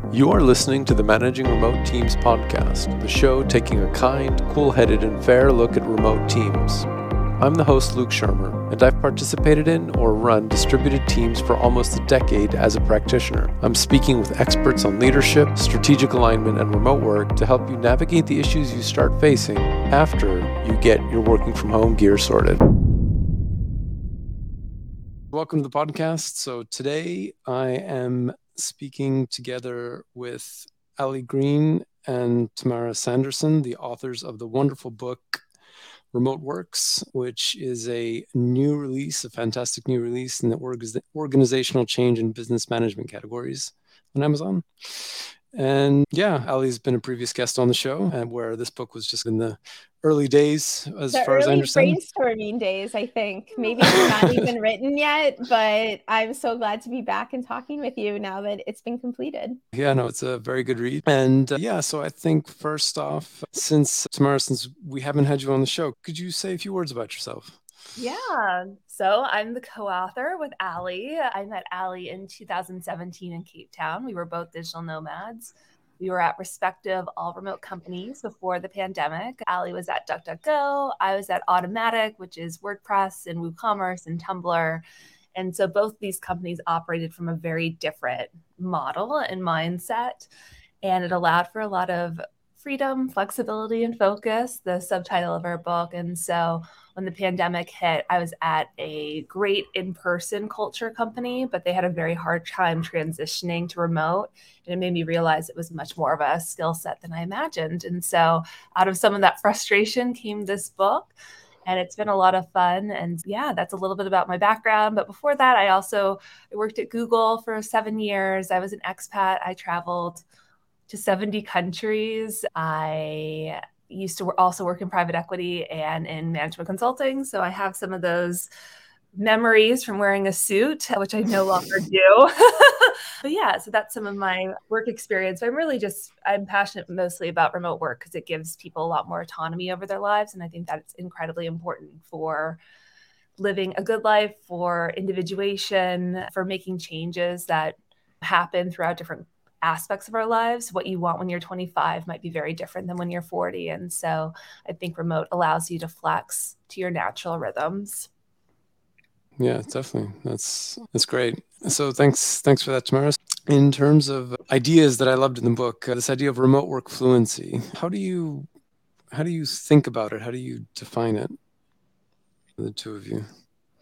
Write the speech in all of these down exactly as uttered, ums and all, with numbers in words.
You are listening to the Managing Remote Teams podcast, the show taking a kind, cool-headed, and fair look at remote teams. I'm the host, Luke Shermer, and I've participated in or run distributed teams for almost a decade as a practitioner. I'm speaking with experts on leadership, strategic alignment, and remote work to help you navigate the issues you start facing after you get your working from home gear sorted. Welcome to the podcast. So today I am speaking together with Ali Green and Tamara Sanderson, the authors of the wonderful book Remote Works, which is a new release, a fantastic new release in the org- organizational change and business management categories on Amazon. And yeah, Ali's been a previous guest on the show, and where this book was just in the early days, as the far as I understand. Brainstorming days, I think. Maybe it's not even written yet, but I'm so glad to be back and talking with you now that it's been completed. Yeah, no, it's a very good read. And uh, yeah, so I think first off, since Tamara, since we haven't had you on the show, could you say a few words about yourself? Yeah, so I'm the co-author with Ali. I met Ali in two thousand seventeen in Cape Town. We were both digital nomads. We were at respective all remote companies before the pandemic. Ali was at DuckDuckGo. I was at Automattic, which is WordPress and WooCommerce and Tumblr. And so both these companies operated from a very different model and mindset. And it allowed for a lot of freedom, flexibility, and focus, the subtitle of our book. And so when the pandemic hit, I was at a great in-person culture company, but they had a very hard time transitioning to remote. And it made me realize it was much more of a skill set than I imagined. And so out of some of that frustration came this book. And it's been a lot of fun. And yeah, that's a little bit about my background. But before that, I also I worked at Google for seven years. I was an expat. I traveled to seventy countries. I used to also work in private equity and in management consulting. So I have some of those memories from wearing a suit, which I no longer do. But yeah, so that's some of my work experience. I'm really just, I'm passionate mostly about remote work because it gives people a lot more autonomy over their lives. And I think that it's incredibly important for living a good life, for individuation, for making changes that happen throughout different aspects of our lives. What you want when you're twenty-five might be very different than when you're forty. And so I think remote allows you to flex to your natural rhythms. Yeah, definitely. That's that's great. So thanks thanks for that, Tamara. In terms of ideas that I loved in the book, uh, this idea of remote work fluency, how do you how do you think about it? How do you define it? The two of you.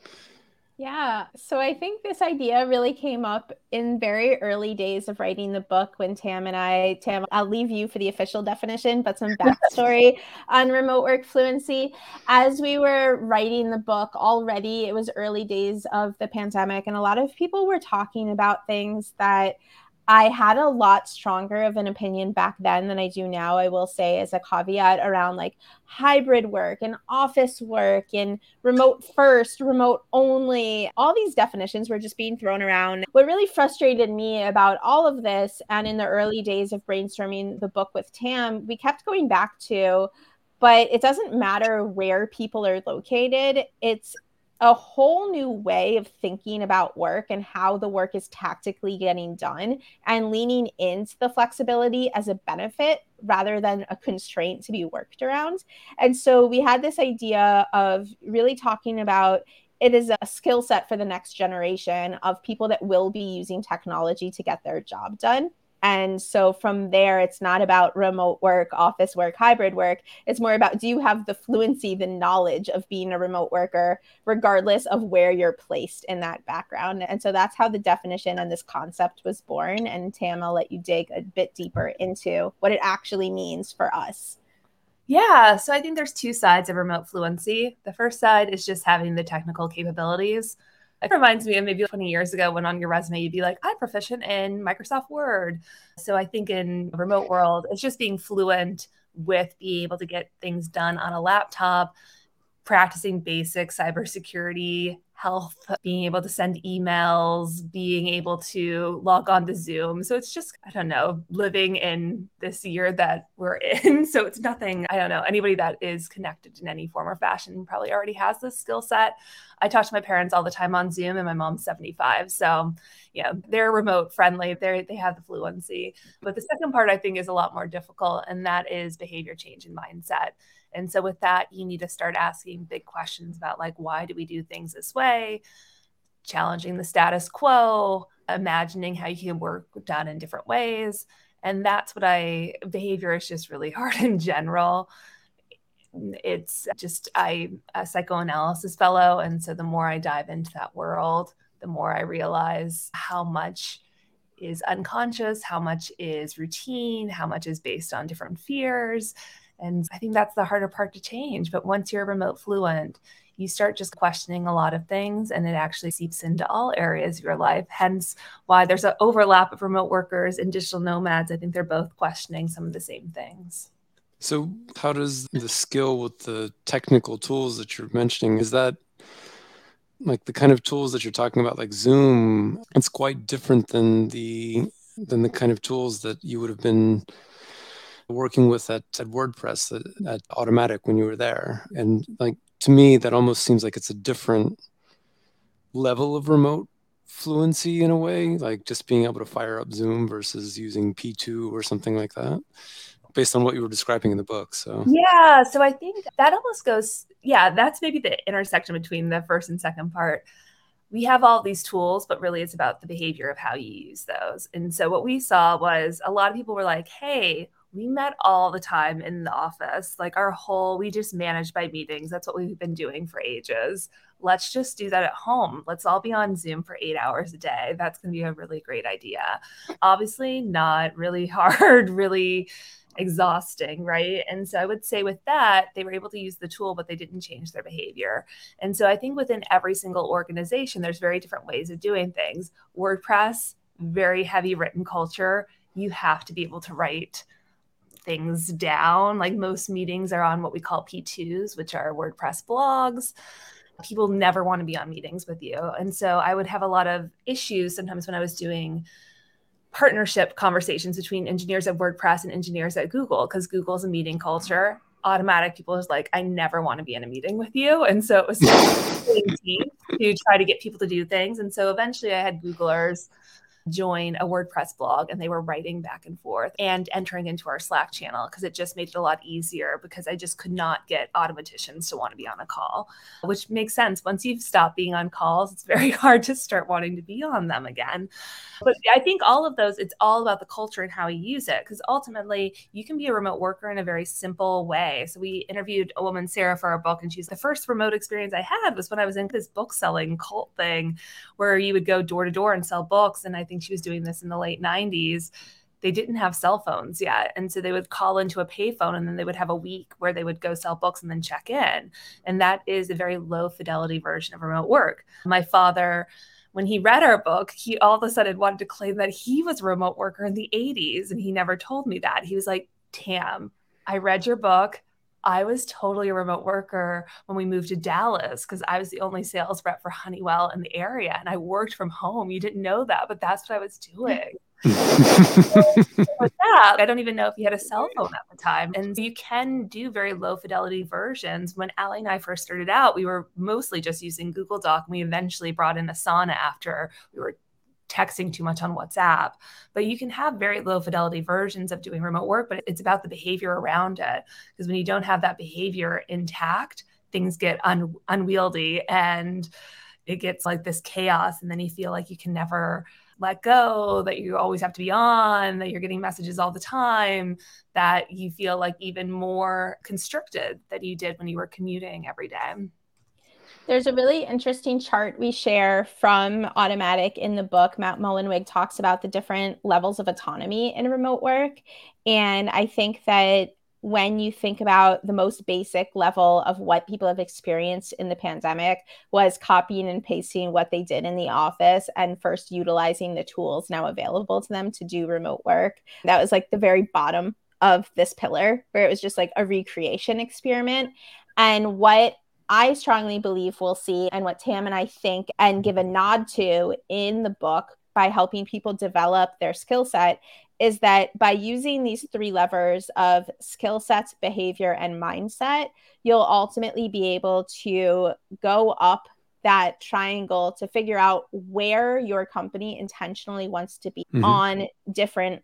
Yeah, so I think this idea really came up in very early days of writing the book when Tam and I, Tam, I'll leave you for the official definition, but some backstory on remote work fluency. As we were writing the book already, it was early days of the pandemic, and a lot of people were talking about things that I had a lot stronger of an opinion back then than I do now, I will say, as a caveat around like hybrid work and office work and remote first, remote only. All these definitions were just being thrown around. What really frustrated me about all of this, and in the early days of brainstorming the book with Tam, we kept going back to, but it doesn't matter where people are located. It's a whole new way of thinking about work and how the work is tactically getting done, and leaning into the flexibility as a benefit rather than a constraint to be worked around. And so we had this idea of really talking about it is a skill set for the next generation of people that will be using technology to get their job done. And so from there, it's not about remote work, office work, hybrid work. It's more about, do you have the fluency, the knowledge of being a remote worker, regardless of where you're placed in that background? And so that's how the definition and this concept was born. And Tam, I'll let you dig a bit deeper into what it actually means for us. Yeah, so I think there's two sides of remote fluency. The first side is just having the technical capabilities. It reminds me of maybe twenty years ago when on your resume, you'd be like, I'm proficient in Microsoft Word. So I think in the remote world, it's just being fluent with being able to get things done on a laptop, practicing basic cybersecurity health, being able to send emails, being able to log on to Zoom. So it's just, I don't know, living in this year that we're in. So it's nothing, I don't know, anybody that is connected in any form or fashion probably already has this skill set. I talk to my parents all the time on Zoom, and my mom's seventy-five. So, yeah, they're remote friendly. They they have the fluency. But the second part, I think, is a lot more difficult, and that is behavior change and mindset. And so with that, you need to start asking big questions about, like, why do we do things this way? Challenging the status quo, imagining how you can work done in different ways. And that's what I, behavior is just really hard in general. It's just, I'm a psychoanalysis fellow. And so the more I dive into that world, the more I realize how much is unconscious, how much is routine, how much is based on different fears. And I think that's the harder part to change. But once you're remote fluent, you start just questioning a lot of things, and it actually seeps into all areas of your life. Hence why there's an overlap of remote workers and digital nomads. I think they're both questioning some of the same things. So how does the skill with the technical tools that you're mentioning, is that like the kind of tools that you're talking about, like Zoom, it's quite different than the than the kind of tools that you would have been working with at, at WordPress, at, at Automattic when you were there. And like, to me, that almost seems like it's a different level of remote fluency in a way, like just being able to fire up Zoom versus using P two or something like that, based on what you were describing in the book. So yeah, so I think that almost goes, yeah, that's maybe the intersection between the first and second part. We have all these tools, but really it's about the behavior of how you use those. And so what we saw was a lot of people were like, hey, we met all the time in the office, like our whole, we just managed by meetings. That's what we've been doing for ages. Let's just do that at home. Let's all be on Zoom for eight hours a day. That's going to be a really great idea. Obviously not really hard, really exhausting, right? And so I would say with that, they were able to use the tool, but they didn't change their behavior. And so I think within every single organization, there's very different ways of doing things. WordPress, very heavy written culture. You have to be able to write things down. Like most meetings are on what we call P twos, which are WordPress blogs. People never want to be on meetings with you. And so I would have a lot of issues sometimes when I was doing partnership conversations between engineers at WordPress and engineers at Google, because Google's a meeting culture. Automattic people is like, I never want to be in a meeting with you. And so it was to try to get people to do things. And so eventually I had Googlers join a WordPress blog, and they were writing back and forth and entering into our Slack channel, because it just made it a lot easier, because I just could not get automaticians to want to be on a call, which makes sense. Once you've stopped being on calls, it's very hard to start wanting to be on them again. But I think all of those, it's all about the culture and how you use it, because ultimately you can be a remote worker in a very simple way. So we interviewed a woman, Sarah, for our book, and she's the first remote experience I had was when I was in this book selling cult thing where you would go door to door and sell books. And I think she was doing this in the late nineties. They didn't have cell phones yet. And so they would call into a payphone, and then they would have a week where they would go sell books and then check in. And that is a very low fidelity version of remote work. My father, when he read our book, he all of a sudden wanted to claim that he was a remote worker in the eighties. And he never told me that. He was like, Tam, I read your book. I was totally a remote worker when we moved to Dallas, because I was the only sales rep for Honeywell in the area, and I worked from home. You didn't know that, but that's what I was doing. So with that, I don't even know if he had a cell phone at the time. And you can do very low fidelity versions. When Allie and I first started out, we were mostly just using Google Doc. And we eventually brought in Asana after we were texting too much on WhatsApp. But you can have very low fidelity versions of doing remote work, but it's about the behavior around it. Because when you don't have that behavior intact, things get un- unwieldy and it gets like this chaos. And then you feel like you can never let go, that you always have to be on, that you're getting messages all the time, that you feel like even more constricted than you did when you were commuting every day. There's a really interesting chart we share from Automattic in the book. Matt Mullenweg talks about the different levels of autonomy in remote work. And I think that when you think about the most basic level of what people have experienced in the pandemic was copying and pasting what they did in the office and first utilizing the tools now available to them to do remote work. That was like the very bottom of this pillar, where it was just like a recreation experiment. And what I strongly believe we'll see, and what Tam and I think and give a nod to in the book by helping people develop their skill set, is that by using these three levers of skill sets, behavior, and mindset, you'll ultimately be able to go up that triangle to figure out where your company intentionally wants to be mm-hmm. on different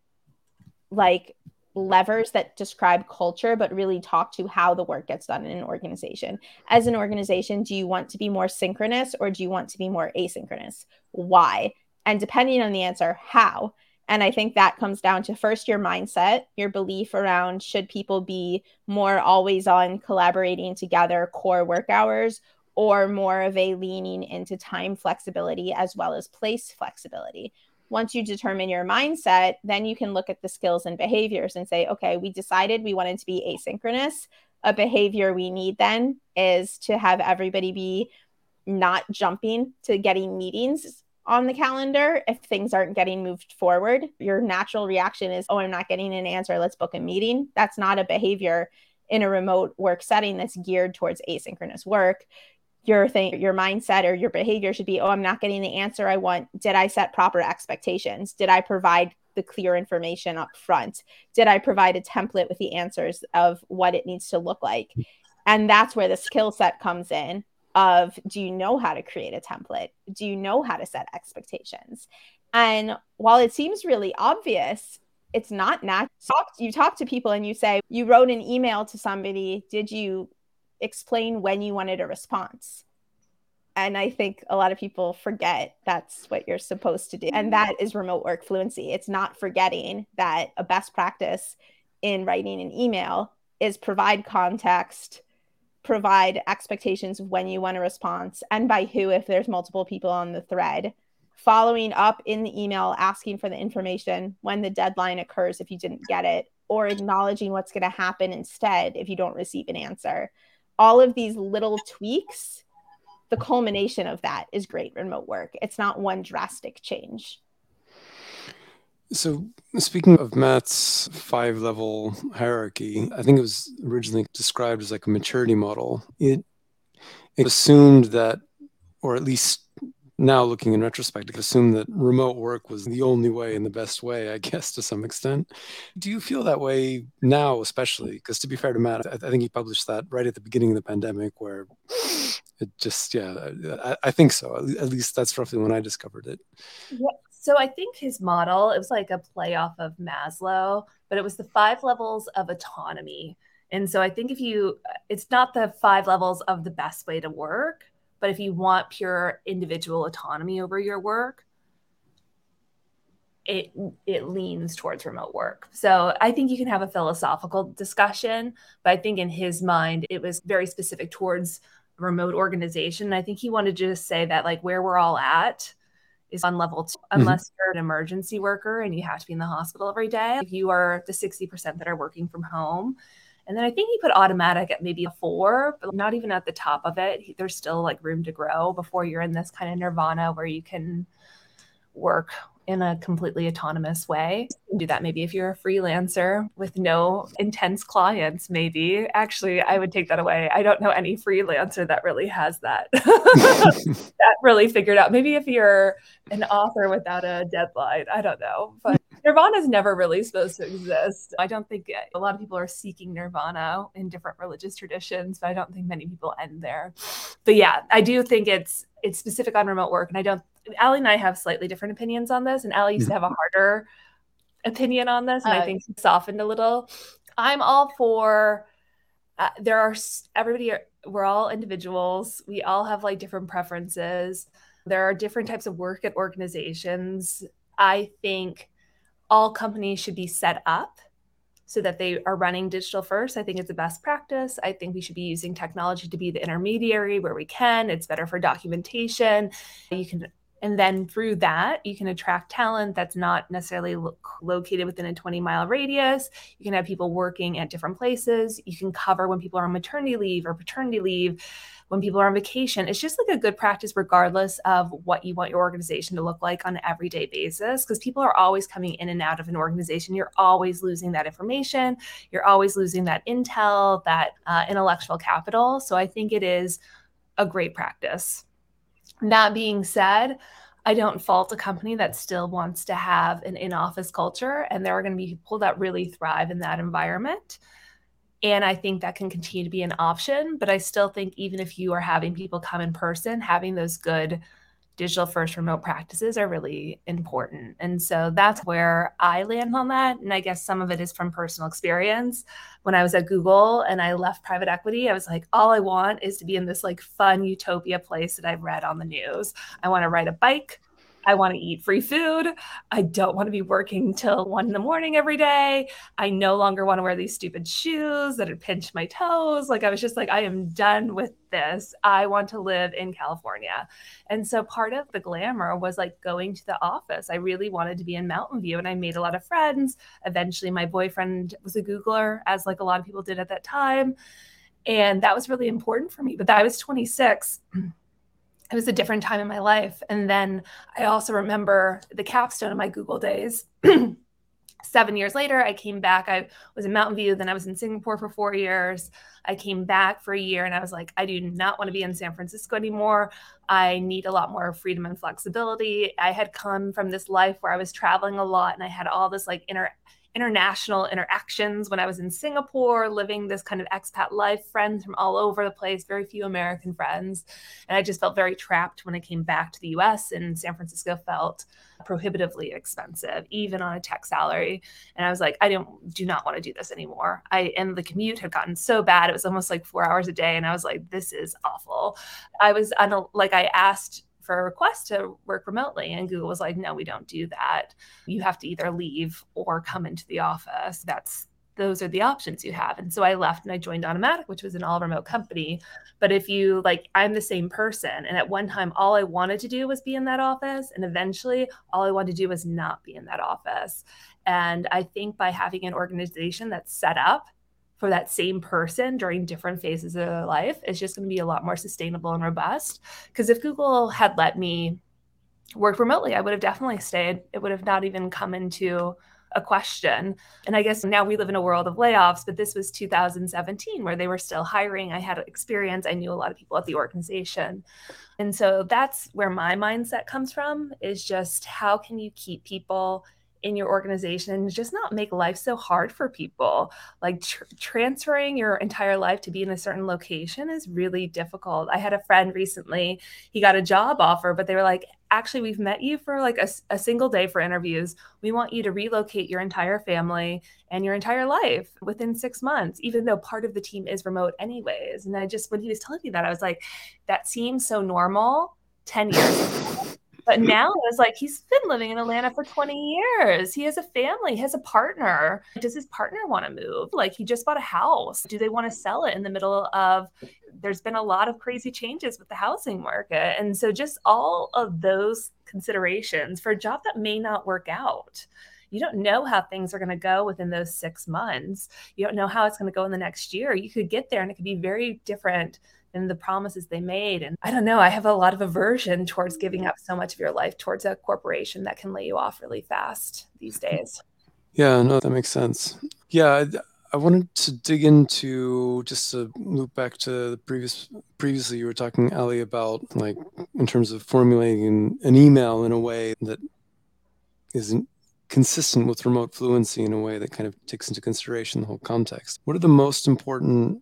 like levers that describe culture, but really talk to how the work gets done in an organization. As an organization, do you want to be more synchronous or do you want to be more asynchronous? Why? And depending on the answer, how? And I think that comes down to first your mindset, your belief around should people be more always on collaborating together core work hours, or more of a leaning into time flexibility as well as place flexibility. Once you determine your mindset, then you can look at the skills and behaviors and say, okay, we decided we wanted to be asynchronous. A behavior we need then is to have everybody be not jumping to getting meetings on the calendar if things aren't getting moved forward. Your natural reaction is, oh, I'm not getting an answer, let's book a meeting. That's not a behavior in a remote work setting that's geared towards asynchronous work. Your thing, your mindset or your behavior should be, oh, I'm not getting the answer I want. Did I set proper expectations? Did I provide the clear information up front? Did I provide a template with the answers of what it needs to look like? And that's where the skill set comes in of, do you know how to create a template? Do you know how to set expectations? And while it seems really obvious, it's not natural. You talk to people and you say, you wrote an email to somebody. Did you explain when you wanted a response? And I think a lot of people forget that's what you're supposed to do. And that is remote work fluency. It's not forgetting that a best practice in writing an email is provide context, provide expectations of when you want a response and by who, if there's multiple people on the thread, following up in the email, asking for the information when the deadline occurs if you didn't get it, or acknowledging what's going to happen instead if you don't receive an answer. All of these little tweaks, the culmination of that is great remote work. It's not one drastic change. So speaking of Matt's five-level hierarchy, I think it was originally described as like a maturity model. It, it assumed that, or at least now looking in retrospect, it assumed that remote work was the only way and the best way, I guess, to some extent. Do you feel that way now, especially? Because to be fair to Matt, I, I think he published that right at the beginning of the pandemic where it just, yeah, I, I think so. At least that's roughly when I discovered it. Yeah. So I think his model, it was like a play off of Maslow, but it was the five levels of autonomy. And so I think if you, it's not the five levels of the best way to work, but if you want pure individual autonomy over your work, it it leans towards remote work. So I think you can have a philosophical discussion, but I think in his mind, it was very specific towards remote organization. And I think he wanted to just say that like where we're all at is on level two, unless mm-hmm. you're an emergency worker and you have to be in the hospital every day. If you are the sixty percent that are working from home. And then I think he put automatic at maybe a four, but not even at the top of it. There's still like room to grow before you're in this kind of nirvana where you can work in a completely autonomous way. You can do that maybe if you're a freelancer with no intense clients, maybe. Actually, I would take that away. I don't know any freelancer that really has that, that really figured out. Maybe if you're an author without a deadline, I don't know. But nirvana is never really supposed to exist. I don't think a lot of people are seeking nirvana in different religious traditions, but I don't think many people end there. But yeah, I do think it's it's specific on remote work. And I don't, Allie and I have slightly different opinions on this. And Allie used to have a harder opinion on this. And uh, I think it's softened a little. I'm all for, uh, there are, everybody, are, we're all individuals. We all have like different preferences. There are different types of work at organizations. I think all companies should be set up so that they are running digital first. I think it's a best practice. I think we should be using technology to be the intermediary where we can. It's better for documentation. You can And then through that, you can attract talent that's not necessarily lo- located within a twenty mile radius. You can have people working at different places. You can cover when people are on maternity leave or paternity leave, when people are on vacation. It's just like a good practice regardless of what you want your organization to look like on an everyday basis, because people are always coming in and out of an organization. You're always losing that information. You're always losing that intel, that uh, intellectual capital. So I think it is a great practice. That being said, I don't fault a company that still wants to have an in-office culture, and there are going to be people that really thrive in that environment. And I think that can continue to be an option, but I still think even if you are having people come in person, having those good digital first remote practices are really important. And so that's where I land on that. And I guess some of it is from personal experience. When I was at Google and I left private equity, I was like, all I want is to be in this like fun utopia place that I've read on the news. I want to ride a bike. I want to eat free food. I don't want to be working till one in the morning every day. I no longer want to wear these stupid shoes that would pinch my toes. Like I was just like, I am done with this. I want to live in California. And so part of the glamour was like going to the office. I really wanted to be in Mountain View and I made a lot of friends. Eventually my boyfriend was a Googler, as like a lot of people did at that time. And that was really important for me. But I was twenty-six. It was a different time in my life. And then I also remember the capstone of my Google days. Seven years later, I came back. I was in Mountain View. Then I was in Singapore for four years. I came back for a year and I was like, I do not want to be in San Francisco anymore. I need a lot more freedom and flexibility. I had come from this life where I was traveling a lot and I had all this like inner international interactions when I was in Singapore, living this kind of expat life, friends from all over the place, very few American friends. And I just felt very trapped when I came back to the U S, and San Francisco felt prohibitively expensive, even on a tech salary. And I was like, I don't do not want to do this anymore. I and the commute had gotten so bad. It was almost like four hours a day. And I was like, this is awful. I was on a, like I asked for a request to work remotely. And Google was like, no, we don't do that. You have to either leave or come into the office. That's those are the options you have. And so I left and I joined Automattic, which was an all remote company. But if you like, I'm the same person. And at one time, all I wanted to do was be in that office. And eventually all I wanted to do was not be in that office. And I think by having an organization that's set up for that same person during different phases of their life is just going to be a lot more sustainable and robust. Because if Google had let me work remotely, I would have definitely stayed. It would have not even come into a question. And I guess now we live in a world of layoffs, but this was two thousand seventeen where they were still hiring. I had experience. I knew a lot of people at the organization. And so that's where my mindset comes from, is just how can you keep people in your organization and just not make life so hard for people. Like tr- transferring your entire life to be in a certain location is really difficult. I had a friend recently, he got a job offer, but they were like, actually, we've met you for like a, a single day for interviews. We want you to relocate your entire family and your entire life within six months, even though part of the team is remote anyways. And I just, when he was telling me that, I was like, that seems so normal ten years ago. But now it's like he's been living in Atlanta for twenty years. He has a family, he has a partner. Does his partner want to move? Like he just bought a house. Do they want to sell it in the middle of, there's been a lot of crazy changes with the housing market. And so just all of those considerations for a job that may not work out. You don't know how things are going to go within those six months. You don't know how it's going to go in the next year. You could get there and it could be very different than the promises they made. And I don't know, I have a lot of aversion towards giving up so much of your life towards a corporation that can lay you off really fast these days. Yeah, no, that makes sense. Yeah, I, I wanted to dig into, just to loop back to the previous, previously you were talking, Ali, about like in terms of formulating an email in a way that isn't consistent with remote fluency, in a way that kind of takes into consideration the whole context. What are the most important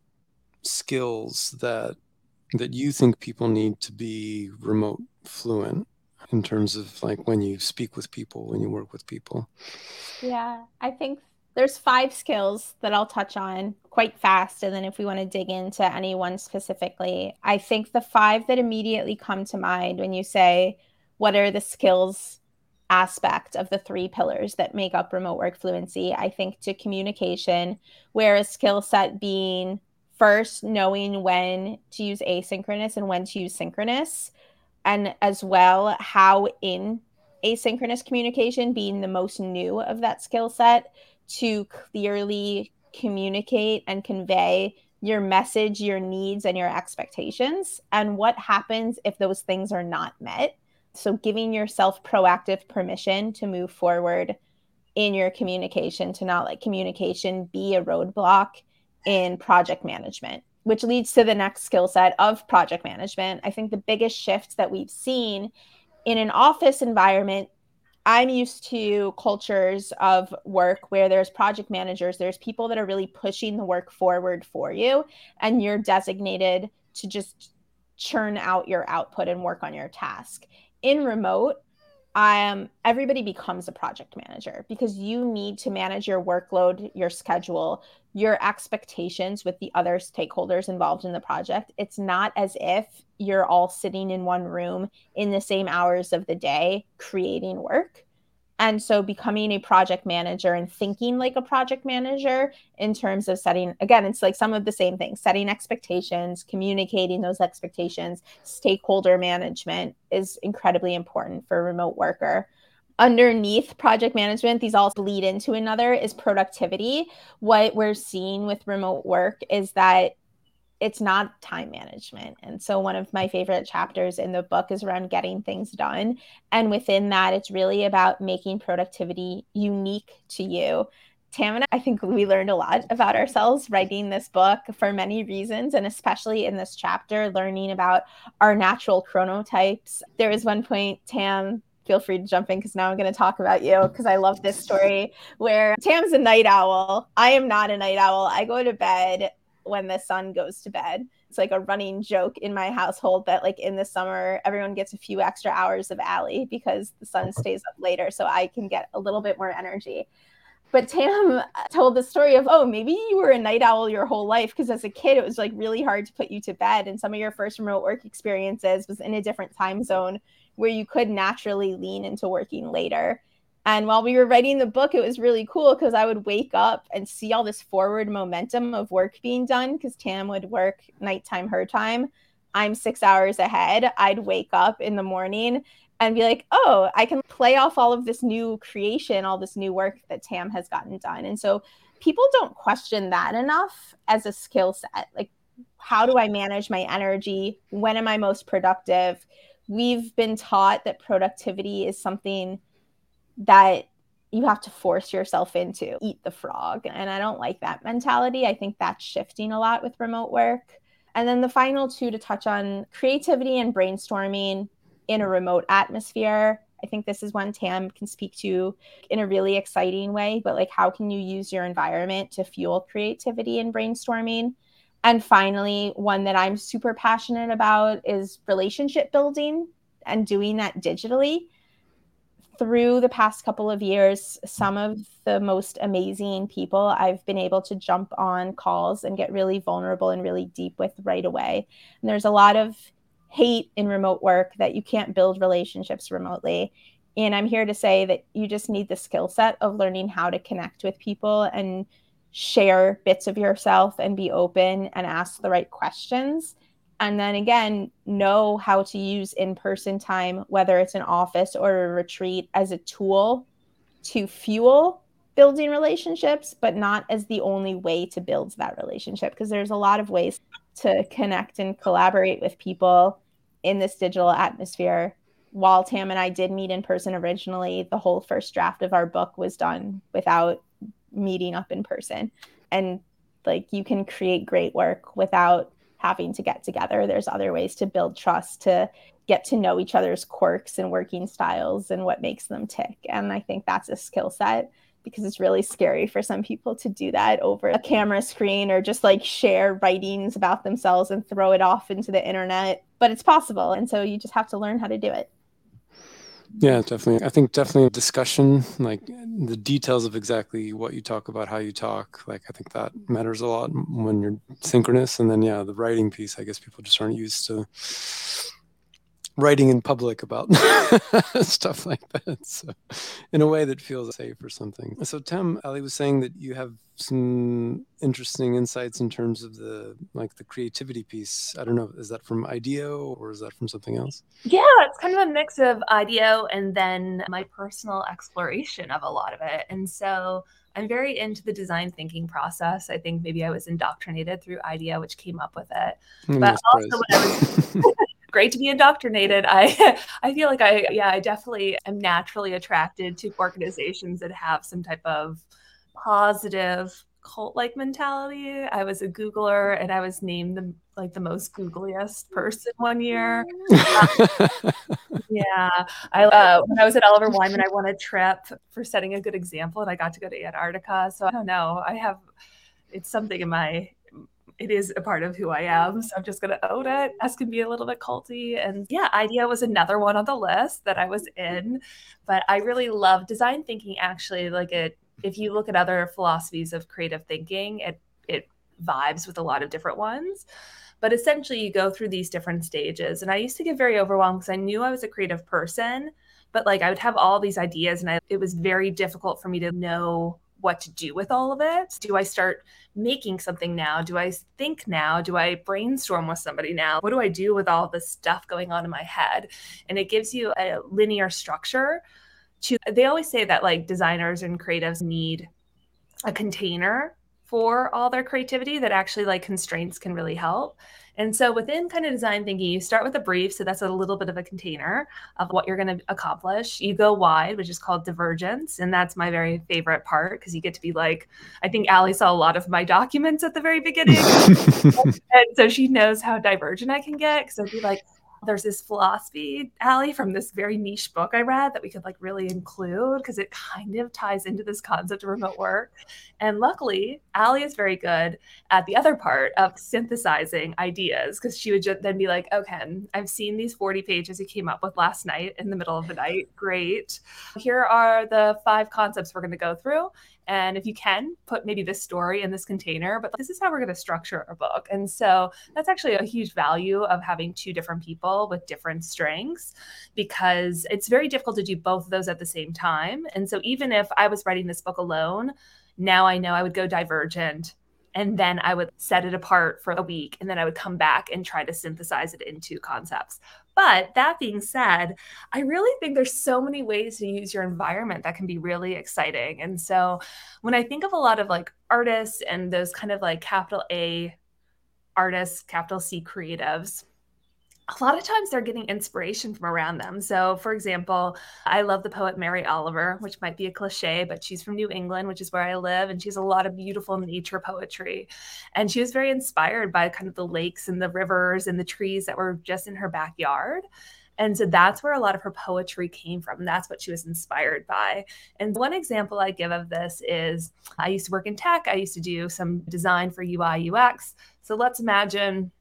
skills that that you think people need to be remote fluent in terms of like when you speak with people, when you work with people? Yeah, I think there's five skills that I'll touch on quite fast. And then if we want to dig into any one specifically, I think the five that immediately come to mind when you say, what are the skills aspect of the three pillars that make up remote work fluency? I think to communication, where a skill set being first knowing when to use asynchronous and when to use synchronous. and as well how in asynchronous communication, being the most new of that skill set, to clearly communicate and convey your message, your needs, and your expectations, and what happens if those things are not met. So giving yourself proactive permission to move forward in your communication, to not let communication be a roadblock in project management, which leads to the next skill set of project management. I think the biggest shift that we've seen in an office environment, I'm used to cultures of work where there's project managers, there's people that are really pushing the work forward for you, and you're designated to just churn out your output and work on your task. In remote, um, everybody becomes a project manager because you need to manage your workload, your schedule, your expectations with the other stakeholders involved in the project. It's not as if you're all sitting in one room in the same hours of the day creating work. And so becoming a project manager and thinking like a project manager in terms of setting, again, it's like some of the same things, setting expectations, communicating those expectations, stakeholder management is incredibly important for a remote worker. Underneath project management, these all bleed into another, is productivity. What we're seeing with remote work is that it's not time management. And so one of my favorite chapters in the book is around getting things done. And within that, it's really about making productivity unique to you. Tam and I, I think we learned a lot about ourselves writing this book for many reasons, and especially in this chapter, learning about our natural chronotypes. There was one point, Tam, feel free to jump in because now I'm going to talk about you because I love this story, where Tam's a night owl. I am not a night owl. I go to bed when the sun goes to bed. It's like a running joke in my household that like in the summer, everyone gets a few extra hours of Allie because the sun stays up later. So I can get a little bit more energy. But Tam told the story of, oh, maybe you were a night owl your whole life because as a kid, it was like really hard to put you to bed. And some of your first remote work experiences was in a different time zone where you could naturally lean into working later. And while we were writing the book, it was really cool because I would wake up and see all this forward momentum of work being done because Tam would work nighttime, her time. I'm six hours ahead. I'd wake up in the morning and be like, oh, I can play off all of this new creation, all this new work that Tam has gotten done. And so people don't question that enough as a skill set. Like, how do I manage my energy? When am I most productive? We've been taught that productivity is something that you have to force yourself into, eat the frog. And I don't like that mentality. I think that's shifting a lot with remote work. And then the final two to touch on creativity and brainstorming in a remote atmosphere. I think this is one Tam can speak to in a really exciting way, but like, how can you use your environment to fuel creativity and brainstorming? And finally, one that I'm super passionate about is relationship building and doing that digitally. Through the past couple of years, some of the most amazing people I've been able to jump on calls and get really vulnerable and really deep with right away. And there's a lot of hate in remote work that you can't build relationships remotely. And I'm here to say that you just need the skill set of learning how to connect with people and share bits of yourself and be open and ask the right questions. And then again, know how to use in-person time, whether it's an office or a retreat, as a tool to fuel building relationships, but not as the only way to build that relationship. Because there's a lot of ways to connect and collaborate with people in this digital atmosphere. While Tam and I did meet in person originally, the whole first draft of our book was done without meeting up in person. And like, you can create great work without having to get together. There's other ways to build trust, to get to know each other's quirks and working styles and what makes them tick. And I think that's a skill set, because it's really scary for some people to do that over a camera screen or just like share writings about themselves and throw it off into the internet. But it's possible. And so you just have to learn how to do it. Yeah, definitely. I think definitely discussion, like the details of exactly what you talk about, how you talk, like I think that matters a lot when you're synchronous. And then, yeah, the writing piece, I guess people just aren't used to writing in public about stuff like that. So in a way that feels safe or something. So Tam, Ali was saying that you have some interesting insights in terms of the like the creativity piece. I don't know, is that from IDEO or is that from something else? Yeah, it's kind of a mix of IDEO and then my personal exploration of a lot of it. And so I'm very into the design thinking process. I think maybe I was indoctrinated through IDEO, which came up with it. I'm but no also when I was great to be indoctrinated, I I feel like I, yeah, I definitely am naturally attracted to organizations that have some type of positive cult-like mentality. I was a Googler and I was named the like the most Googliest person one year. Yeah, I uh, when I was at Oliver Wyman, I won a trip for setting a good example, and I got to go to Antarctica. So I don't know, I have it's something in my it is a part of who I am. So I'm just going to own it. As can be a little bit culty. And yeah, IDEO was another one on the list that I was in. But I really love design thinking, actually. Like it, if you look at other philosophies of creative thinking, it it vibes with a lot of different ones. But essentially, you go through these different stages. And I used to get very overwhelmed because I knew I was a creative person. But like I would have all these ideas, and I, it was very difficult for me to know what to do with all of it. Do I start making something now? Do I think now? Do I brainstorm with somebody now? What do I do with all this stuff going on in my head? And it gives you a linear structure to, they always say that like designers and creatives need a container for all their creativity, that actually like constraints can really help. And so within kind of design thinking, you start with a brief. So that's a little bit of a container of what you're going to accomplish. You go wide, which is called divergence. And that's my very favorite part because you get to be like, I think Ali saw a lot of my documents at the very beginning. And so she knows how divergent I can get. Because I'd be like, there's this philosophy, Ali, from this very niche book I read that we could like really include because it kind of ties into this concept of remote work. And luckily, Ali is very good at the other part of synthesizing ideas because she would just then be like, okay, I've seen these forty pages you came up with last night in the middle of the night. Great. Here are the five concepts we're going to go through. And if you can, put maybe this story in this container, but this is how we're going to structure our book. And so that's actually a huge value of having two different people with different strengths, because it's very difficult to do both of those at the same time. And so even if I was writing this book alone, now I know I would go divergent and then I would set it apart for a week and then I would come back and try to synthesize it into concepts. But that being said, I really think there's so many ways to use your environment that can be really exciting. And so when I think of a lot of like artists and those kind of like capital A artists, capital C creatives, a lot of times they're getting inspiration from around them. So for example, I love the poet Mary Oliver, which might be a cliche, but she's from New England, which is where I live. And she has a lot of beautiful nature poetry. And she was very inspired by kind of the lakes and the rivers and the trees that were just in her backyard. And so that's where a lot of her poetry came from. That's what she was inspired by. And one example I give of this is I used to work in tech. I used to do some design for U I U X. So let's imagine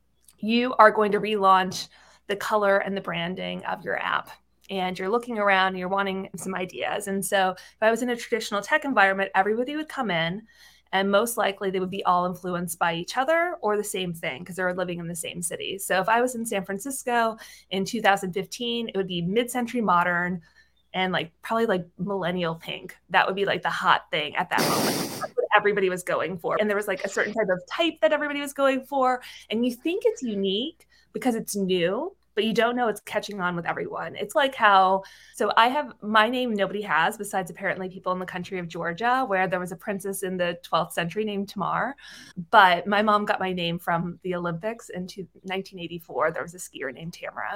you are going to relaunch the color and the branding of your app. And you're looking around and you're wanting some ideas. And so if I was in a traditional tech environment, everybody would come in and most likely they would be all influenced by each other or the same thing because they're living in the same city. So if I was in San Francisco in two thousand fifteen, it would be mid-century modern and like probably like millennial pink. That would be like the hot thing at that moment. That's what everybody was going for. And there was like a certain type of type that everybody was going for. And you think it's unique because it's new, but you don't know it's catching on with everyone. It's like how, so I have my name nobody has besides apparently people in the country of Georgia, where there was a princess in the twelfth century named Tamar. But my mom got my name from the Olympics in nineteen eighty-four. There was a skier named Tamara.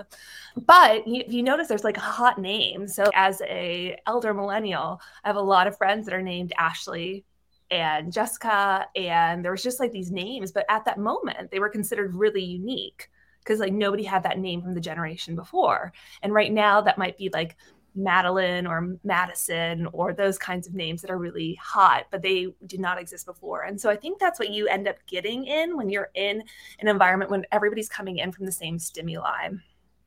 But you, you notice there's like a hot name. So as a elder millennial, I have a lot of friends that are named Ashley and Jessica. And there was just like these names. But at that moment, they were considered really unique, because like nobody had that name from the generation before. And right now that might be like Madeline or Madison or those kinds of names that are really hot, but they did not exist before. And so I think that's what you end up getting in when you're in an environment when everybody's coming in from the same stimuli.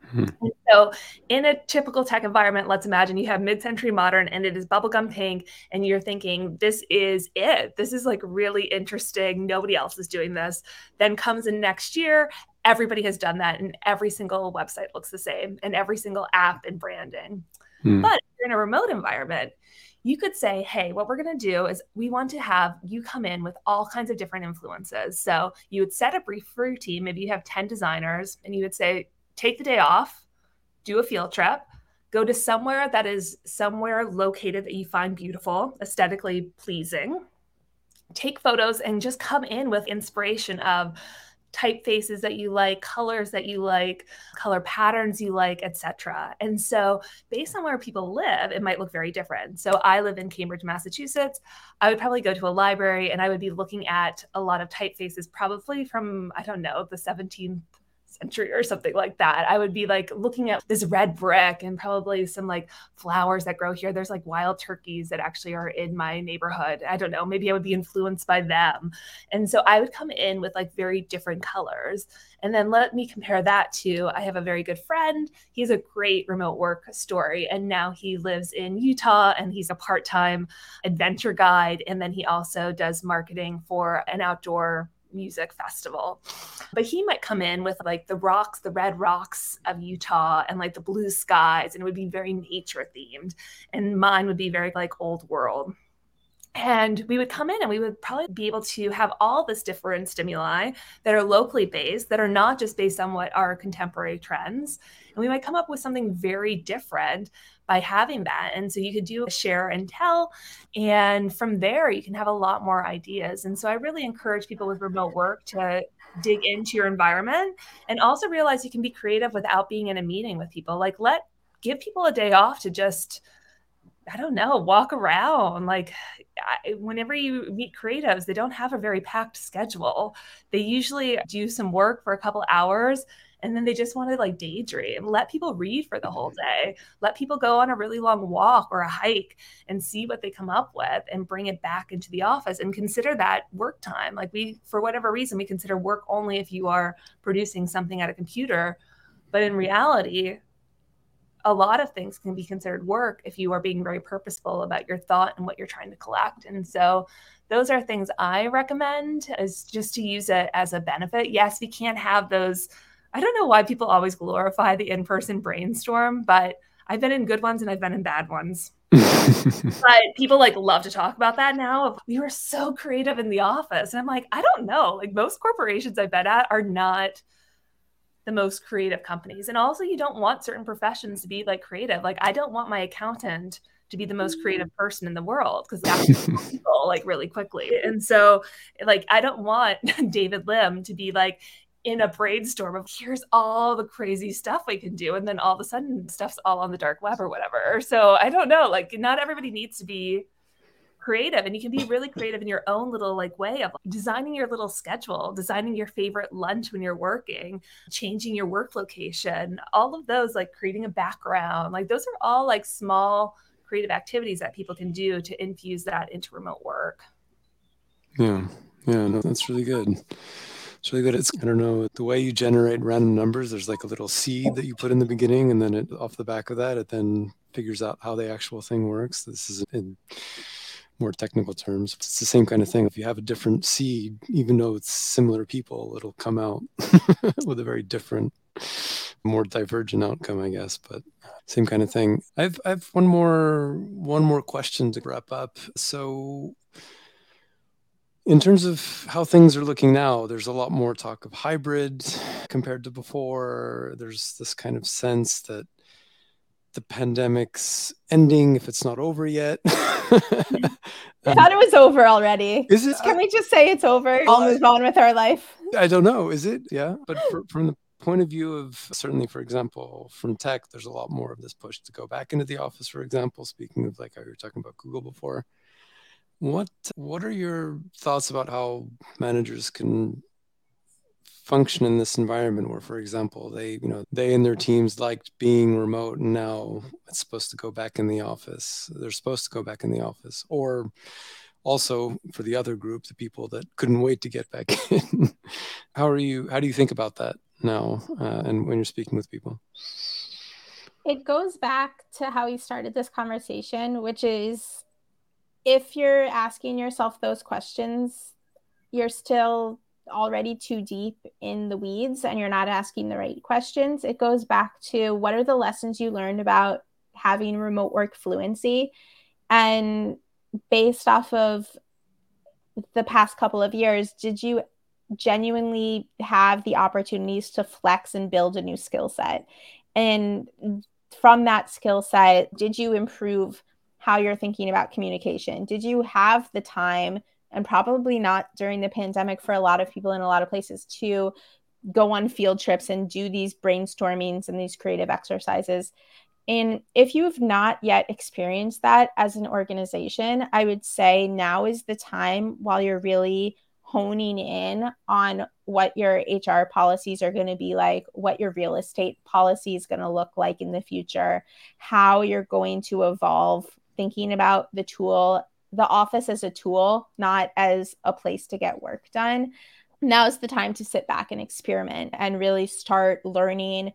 Hmm. And so in a typical tech environment, let's imagine you have mid-century modern and it is bubblegum pink and you're thinking, this is it. This is like really interesting. Nobody else is doing this. Then comes in next year, everybody has done that and every single website looks the same and every single app and branding. Hmm. But if you're in a remote environment, you could say, hey, what we're going to do is we want to have you come in with all kinds of different influences. So you would set a brief for your team. Maybe you have ten designers and you would say, take the day off, do a field trip, go to somewhere that is somewhere located that you find beautiful, aesthetically pleasing, take photos and just come in with inspiration of typefaces that you like, colors that you like, color patterns you like, et cetera. And so based on where people live, it might look very different. So I live in Cambridge, Massachusetts. I would probably go to a library and I would be looking at a lot of typefaces, probably from, I don't know, the seventeenth century or something like that. I would be like looking at this red brick and probably some like flowers that grow here. There's like wild turkeys that actually are in my neighborhood. I don't know, maybe I would be influenced by them. And so I would come in with like very different colors. And then let me compare that to, I have a very good friend. He's a great remote work story. And now he lives in Utah and he's a part-time adventure guide. And then he also does marketing for an outdoor music festival. But he might come in with like the rocks, the red rocks of Utah and like the blue skies, and it would be very nature themed. And mine would be very like old world. And we would come in and we would probably be able to have all this different stimuli that are locally based, that are not just based on what are contemporary trends. And we might come up with something very different by having that. And so you could do a share and tell. And from there, you can have a lot more ideas. And so I really encourage people with remote work to dig into your environment and also realize you can be creative without being in a meeting with people. Like let, give people a day off to just, I don't know, walk around. Like I, whenever you meet creatives, they don't have a very packed schedule. They usually do some work for a couple hours and then they just want to like daydream. Let people read for the whole day. Let people go on a really long walk or a hike and see what they come up with and bring it back into the office and consider that work time. Like we, for whatever reason, we consider work only if you are producing something at a computer. But in reality, a lot of things can be considered work if you are being very purposeful about your thought and what you're trying to collect. And so those are things I recommend, is just to use it as a benefit. Yes, we can't have those. I don't know why people always glorify the in-person brainstorm, but I've been in good ones and I've been in bad ones. But people like love to talk about that now. We were so creative in the office. And I'm like, I don't know. Like most corporations I've been at are not the most creative companies. And also you don't want certain professions to be like creative. Like I don't want my accountant to be the most creative person in the world because that's people like really quickly. And so like, I don't want David Lim to be like in a brainstorm of here's all the crazy stuff we can do. And then all of a sudden stuff's all on the dark web or whatever. So I don't know, like not everybody needs to be creative, and you can be really creative in your own little like way of designing your little schedule, designing your favorite lunch when you're working, changing your work location, all of those, like creating a background, like those are all like small creative activities that people can do to infuse that into remote work. Yeah, yeah, no, that's really good. It's really good. It's, I don't know, the way you generate random numbers, there's like a little seed that you put in the beginning, and then it, off the back of that, it then figures out how the actual thing works. This is in more technical terms. It's the same kind of thing. If you have a different seed, even though it's similar people, it'll come out with a very different, more divergent outcome, I guess, but same kind of thing. I've I've one more one more question to wrap up. So in terms of how things are looking now, there's a lot more talk of hybrid compared to before. There's this kind of sense that the pandemic's ending if it's not over yet. I thought it was over already. Is it? Can we just say it's over? I'll move on with our life. I don't know. Is it? Yeah. But for, from the point of view of, certainly, for example, from tech, there's a lot more of this push to go back into the office, for example, speaking of like how you were talking about Google before. What What are your thoughts about how managers can function in this environment where, for example, they, you know, they and their teams liked being remote and now it's supposed to go back in the office. They're supposed to go back in the office. Or also for the other group, the people that couldn't wait to get back in. How are you, how do you think about that? now uh, and when you're speaking with people? It goes back to how we started this conversation, which is if you're asking yourself those questions, you're still already too deep in the weeds and you're not asking the right questions. It goes back to what are the lessons you learned about having remote work fluency? And based off of the past couple of years, did you genuinely have the opportunities to flex and build a new skill set? And from that skill set, did you improve how you're thinking about communication? Did you have the time, and probably not during the pandemic for a lot of people in a lot of places, to go on field trips and do these brainstormings and these creative exercises? And if you've not yet experienced that as an organization, I would say now is the time, while you're really honing in on what your H R policies are going to be like, what your real estate policy is going to look like in the future, how you're going to evolve, thinking about the tool, the office as a tool, not as a place to get work done. Now is the time to sit back and experiment and really start learning.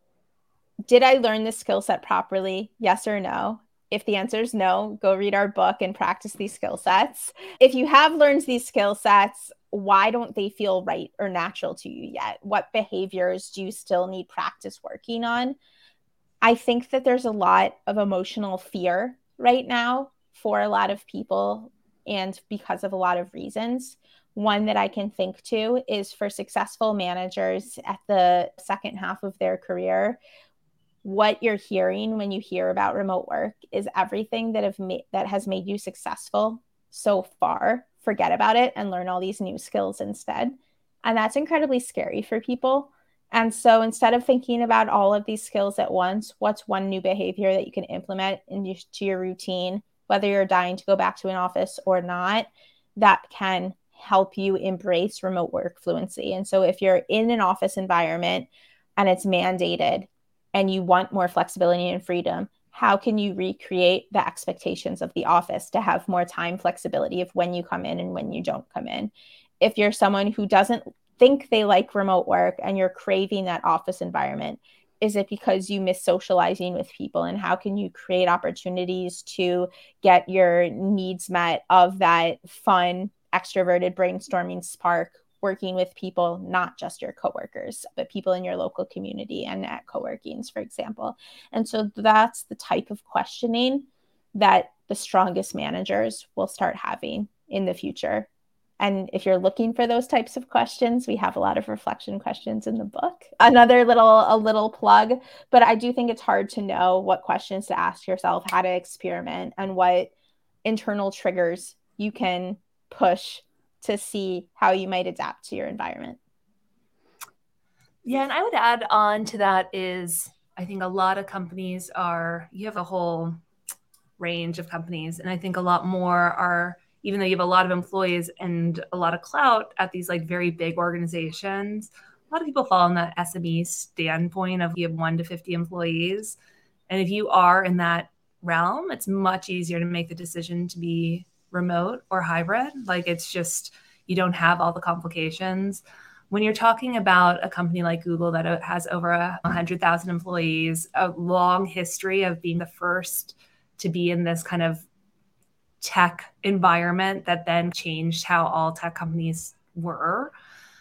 Did I learn this skill set properly? Yes or no? If the answer is no, go read our book and practice these skill sets. If you have learned these skill sets, why don't they feel right or natural to you yet? What behaviors do you still need practice working on? I think that there's a lot of emotional fear right now for a lot of people, and because of a lot of reasons. One that I can think to is for successful managers at the second half of their career. What you're hearing when you hear about remote work is everything that have made that has made you successful so far. Forget about it and learn all these new skills instead. And that's incredibly scary for people. And so instead of thinking about all of these skills at once, what's one new behavior that you can implement into your routine, whether you're dying to go back to an office or not, that can help you embrace remote work fluency? And so if you're in an office environment and it's mandated, and you want more flexibility and freedom, how can you recreate the expectations of the office to have more time flexibility of when you come in and when you don't come in? If you're someone who doesn't think they like remote work and you're craving that office environment, is it because you miss socializing with people? And how can you create opportunities to get your needs met of that fun, extroverted brainstorming spark, working with people, not just your coworkers, but people in your local community and at coworkings, for example? And so that's the type of questioning that the strongest managers will start having in the future. And if you're looking for those types of questions, we have a lot of reflection questions in the book. Another little, a little plug, but I do think it's hard to know what questions to ask yourself, how to experiment, and what internal triggers you can push to see how you might adapt to your environment. Yeah, and I would add on to that is I think a lot of companies are, you have a whole range of companies, and I think a lot more are, even though you have a lot of employees and a lot of clout at these like very big organizations, a lot of people fall in that S M E standpoint of you have one to fifty employees. And if you are in that realm, it's much easier to make the decision to be remote or hybrid. Like it's just, you don't have all the complications. When you're talking about a company like Google that has over a hundred thousand employees, a long history of being the first to be in this kind of tech environment that then changed how all tech companies were,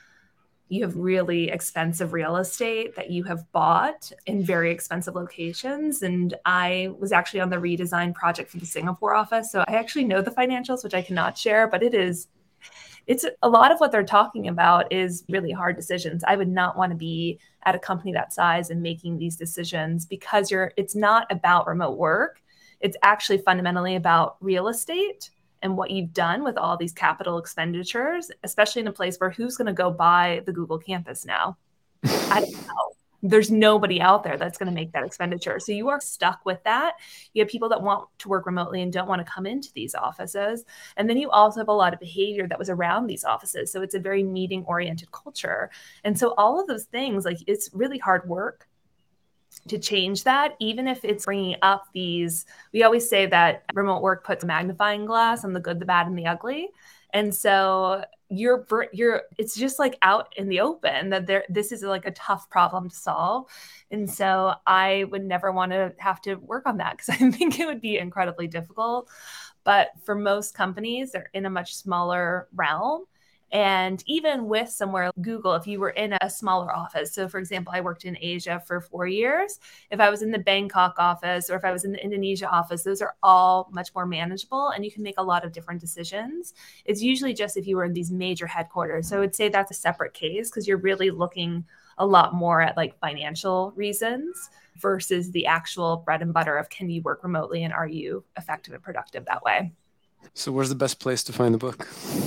you have really expensive real estate that you have bought in very expensive locations. And I was actually on the redesign project for the Singapore office. So I actually know the financials, which I cannot share, but it is, it's a lot of what they're talking about is really hard decisions. I would not want to be at a company that size and making these decisions because you're, it's not about remote work. It's actually fundamentally about real estate and what you've done with all these capital expenditures, especially in a place where who's going to go buy the Google campus now? I don't know. There's nobody out there that's going to make that expenditure. So you are stuck with that. You have people that want to work remotely and don't want to come into these offices. And then you also have a lot of behavior that was around these offices. So it's a very meeting oriented culture. And so all of those things, like it's really hard work. to change that, even if it's bringing up these, we always say that remote work puts a magnifying glass on the good, the bad, and the ugly. And so you're, you're, it's just like out in the open that there, this is like a tough problem to solve. And so I would never want to have to work on that because I think it would be incredibly difficult. But for most companies, they're in a much smaller realm. And even with somewhere like Google, if you were in a smaller office, so for example, I worked in Asia for four years. If I was in the Bangkok office or if I was in the Indonesia office, those are all much more manageable and you can make a lot of different decisions. It's usually just if you were in these major headquarters. So I would say that's a separate case because you're really looking a lot more at like financial reasons versus the actual bread and butter of can you work remotely and are you effective and productive that way. So where's the best place to find the book?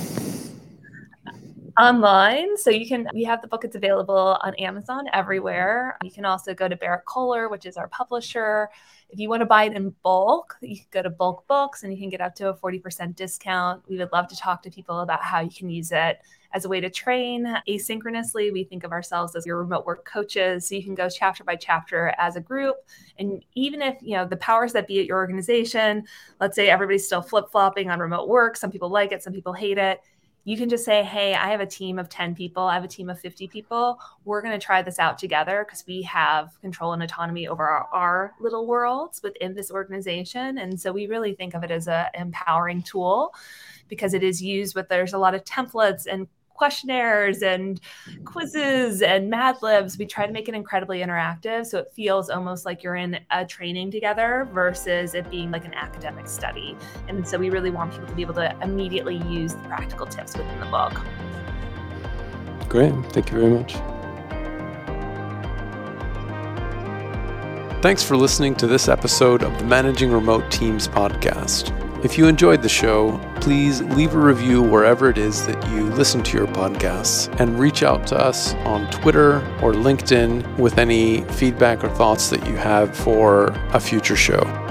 Online. So you can, we have the book, it's available on Amazon everywhere. You can also go to Barrett Kohler, which is our publisher. If you want to buy it in bulk, you can go to Bulk Books and you can get up to a forty percent discount. We would love to talk to people about how you can use it as a way to train asynchronously. We think of ourselves as your remote work coaches. So you can go chapter by chapter as a group. And even if, you know, the powers that be at your organization, let's say everybody's still flip-flopping on remote work. Some people like it, some people hate it. You can just say, hey, I have a team of ten people. I have a team of fifty people. We're going to try this out together because we have control and autonomy over our, our little worlds within this organization. And so we really think of it as an empowering tool because it is used with, there's a lot of templates and questionnaires and quizzes and Mad Libs. We try to make it incredibly interactive so it feels almost like you're in a training together versus it being like an academic study. And so we really want people to be able to immediately use the practical tips within the book. Great. Thank you very much. Thanks for listening to this episode of the Managing Remote Teams podcast. If you enjoyed the show, please leave a review wherever it is that you listen to your podcasts and reach out to us on Twitter or LinkedIn with any feedback or thoughts that you have for a future show.